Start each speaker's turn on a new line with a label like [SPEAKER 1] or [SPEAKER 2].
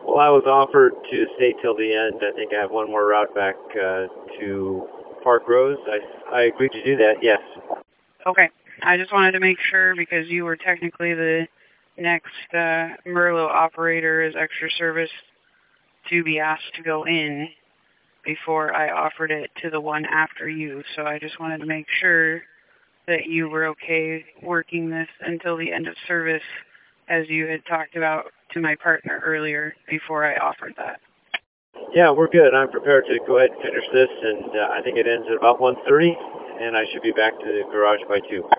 [SPEAKER 1] Well, I was offered to stay till the end. I think I have one more route back to Park Rose. I agreed to do that, yes.
[SPEAKER 2] Okay. I just wanted to make sure because you were technically the next Merlot operator as extra service to be asked to go in before I offered it to the one after you. So I just wanted to make sure that you were okay working this until the end of service as you had talked about to my partner earlier before I offered that.
[SPEAKER 1] Yeah, we're good. I'm prepared to go ahead and finish this, and I think it ends at about 1:30, and I should be back to the garage by 2.